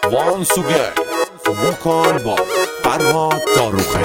وانسوگر وکان با فرهاد داروخه.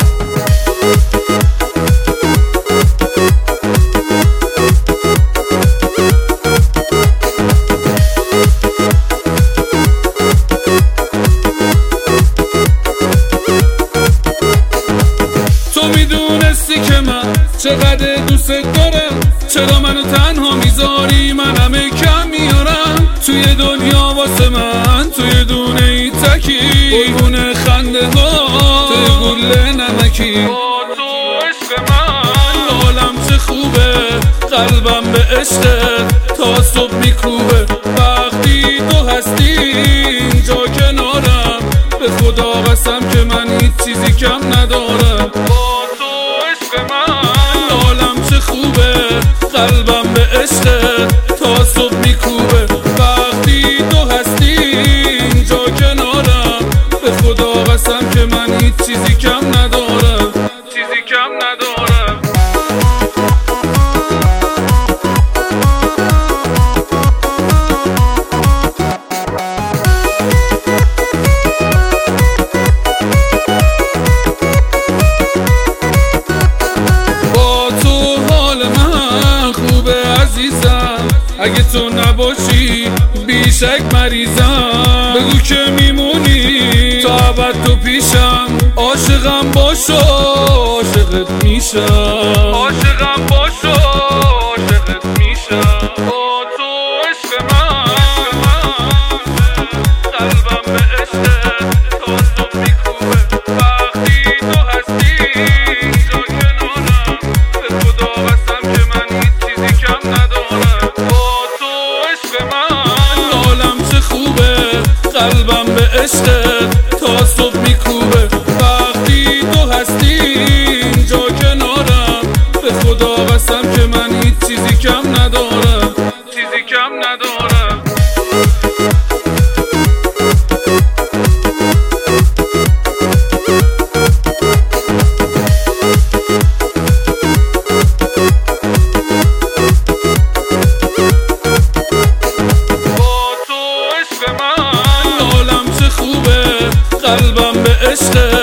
تو میدونستی که من چقدر دوست دارم، چرا منو تنها میذاری؟ من همه کم میارم توی دنیا واسه من، توی دونه ای تکی قربون خنده ها توی گله نمکی. با تو عشق من حالم چه خوبه، قلبم به عشقت تا صبح میکوبه. وقتی تو هستی اینجا کنارم، به خدا قسم که من هیچ چیزی کم ندارم. با تو عشق من حالم چه خوبه، قلبم به عشقت تا صبح میکوبه. وقتی تو هستی اینجا کنارم، به خدا قسم که من هیچ چیزی کم ندارم، چیزی کم ندارم. اگه تو نباشی بیشک مریضم، بگو که میمونی تا ابد تو پیشم. عاشقم باشو عاشقت میشم، عاشقم باشو عاشقت میشم. با تو عشق من قلبم به عشقت تا صبح میکوبه. وقتی تو هستی اینجا کنارم، به خدا قسم که من هیچ چیزی کم ندارم. قلبم به عشقت تا صبح میکوبه. وقتی تو هستی اینجا کنارم، به خدا قسم که من هیچ چیزی کم ندارم، چیزی کم ندارم. قلبم به عشق